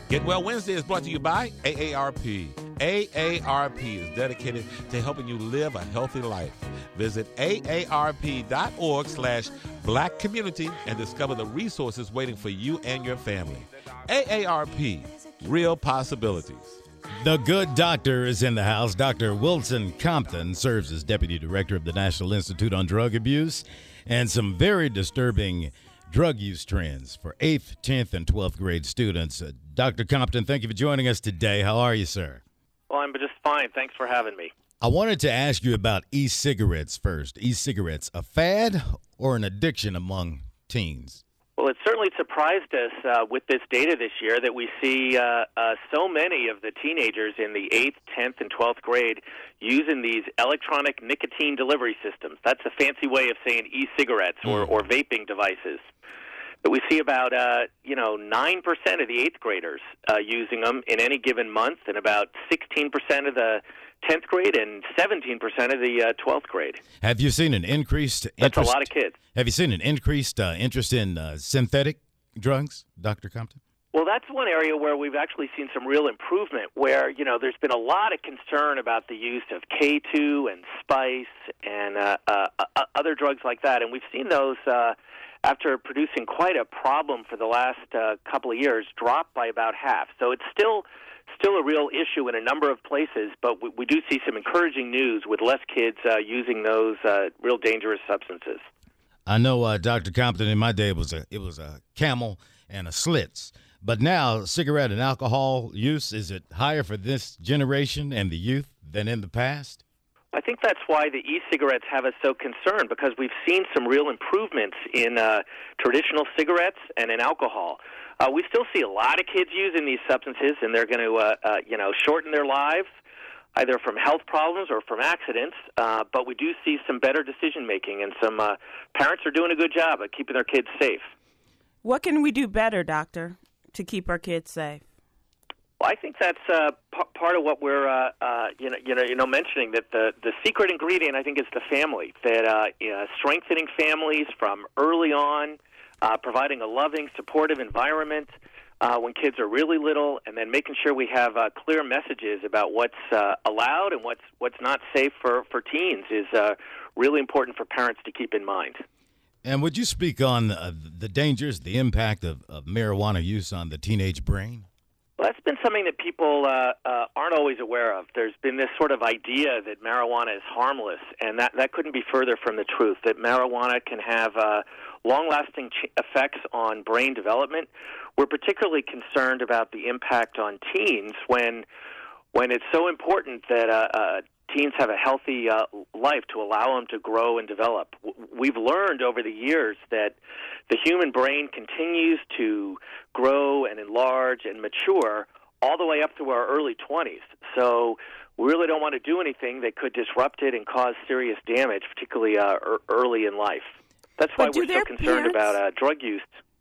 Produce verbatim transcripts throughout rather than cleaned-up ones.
Get Well Wednesday is brought to you by A A R P. A A R P is dedicated to helping you live a healthy life. Visit A A R P dot org slash black community and discover the resources waiting for you and your family. A A R P, real possibilities. The good doctor is in the house. Doctor Wilson Compton serves as Deputy Director of the National Institute on Drug Abuse, and some very disturbing drug use trends for eighth, tenth, and twelfth grade students. Uh, Doctor Compton, thank you for joining us today. How are you, sir? Well, I'm just fine. Thanks for having me. I wanted to ask you about e-cigarettes first. E-cigarettes, a fad or an addiction among teens? Well, it certainly surprised us uh, with this data this year that we see uh, uh, so many of the teenagers in the eighth, tenth, and twelfth grade using these electronic nicotine delivery systems. That's a fancy way of saying e-cigarettes or, or vaping devices. But we see about, uh, you know, nine percent of the eighth graders uh, using them in any given month, and about sixteen percent of the tenth grade and seventeen percent of the uh, twelfth grade. Have you seen an increased interest? That's a lot of kids. Have you seen an increased uh, interest in uh, synthetic drugs, Doctor Compton? Well, that's one area where we've actually seen some real improvement, where, you know, there's been a lot of concern about the use of K two and Spice and uh, uh, uh, other drugs like that. And we've seen those, uh, after producing quite a problem for the last uh, couple of years, drop by about half. So it's still still a real issue in a number of places, but we, we do see some encouraging news with less kids uh, using those uh, real dangerous substances. I know, uh, Doctor Compton, in my day it was a it was a Camel and a Schlitz. But now, cigarette and alcohol use, is it higher for this generation and the youth than in the past? I think that's why the e-cigarettes have us so concerned, because we've seen some real improvements in uh, traditional cigarettes and in alcohol. Uh, we still see a lot of kids using these substances, and they're going to, uh, uh, you know, shorten their lives, either from health problems or from accidents. Uh, but we do see some better decision-making, and some uh, parents are doing a good job at keeping their kids safe. What can we do better, Doctor, to keep our kids safe? Well, I think that's uh, p- part of what we're, uh, uh, you know, you know, you know, mentioning, that the, the secret ingredient, I think, is the family. That uh, you know, strengthening families from early on, uh, providing a loving, supportive environment uh, when kids are really little, and then making sure we have uh, clear messages about what's uh, allowed and what's what's not safe for for teens is uh, really important for parents to keep in mind. And would you speak on uh, the dangers, the impact of, of marijuana use on the teenage brain? Well, that's been something that people uh, uh, aren't always aware of. There's been this sort of idea that marijuana is harmless, and that, that couldn't be further from the truth, that marijuana can have uh, long-lasting ch- effects on brain development. We're particularly concerned about the impact on teens when when it's so important that uh, uh, teens have a healthy uh, life to allow them to grow and develop. W- we've learned over the years that the human brain continues to grow and enlarge and mature all the way up to our early twenties. So we really don't want to do anything that could disrupt it and cause serious damage, particularly uh, er- early in life. That's why we're so concerned parents, about uh, drug use.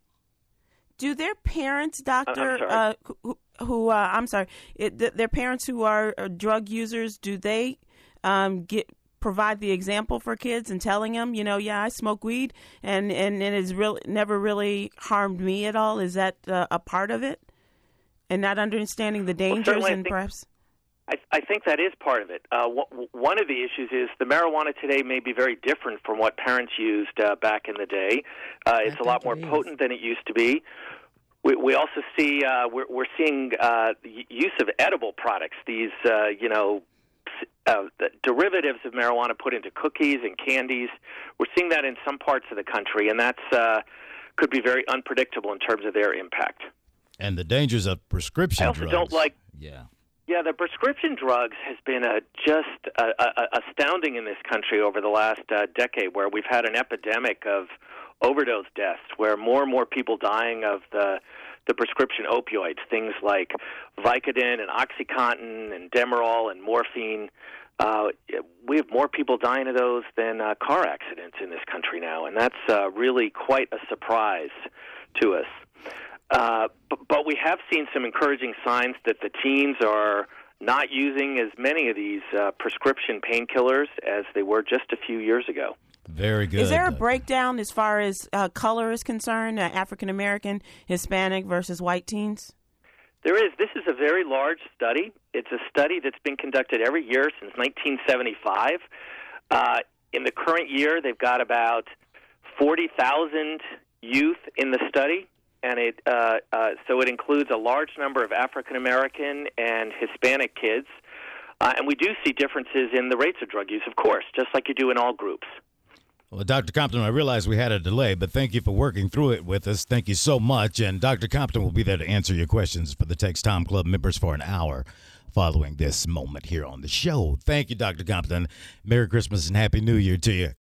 Do their parents, Doctor, uh, uh, who, who uh, I'm sorry, it, th- their parents who are uh, drug users, do they um, get provide the example for kids and telling them, you know, yeah, I smoke weed and, and it has really never really harmed me at all? Is that uh, a part of it? And not understanding the dangers well, and think, perhaps... I, I think that is part of it. Uh, w- one of the issues is the marijuana today may be very different from what parents used uh, back in the day. Uh, it's a lot more potent than it used to be. We, we also see, uh, we're, we're seeing uh, the use of edible products, these, uh, you know, Uh, the derivatives of marijuana put into cookies and candies. We're seeing that in some parts of the country, and that's uh, could be very unpredictable in terms of their impact. And the dangers of prescription I also drugs. don't like. Yeah. Yeah, the prescription drugs has been uh, just uh, uh, astounding in this country over the last uh, decade, where we've had an epidemic of overdose deaths, where more and more people dying of the the prescription opioids, things like Vicodin and OxyContin and Demerol and morphine. Uh, we have more people dying of those than uh, car accidents in this country now, and that's uh, really quite a surprise to us. Uh, but, but we have seen some encouraging signs that the teens are not using as many of these uh, prescription painkillers as they were just a few years ago. Very good. Is there a breakdown as far as uh, color is concerned, uh, African American, Hispanic versus white teens? There is. This is a very large study. It's a study that's been conducted every year since nineteen seventy-five. Uh, in the current year, they've got about forty thousand youth in the study, and it uh, uh, so it includes a large number of African American and Hispanic kids. Uh, and we do see differences in the rates of drug use, of course, just like you do in all groups. Well, Doctor Compton, I realize we had a delay, but thank you for working through it with us. Thank you so much. And Doctor Compton will be there to answer your questions for the Text Time Club members for an hour following this moment here on the show. Thank you, Doctor Compton. Merry Christmas and Happy New Year to you.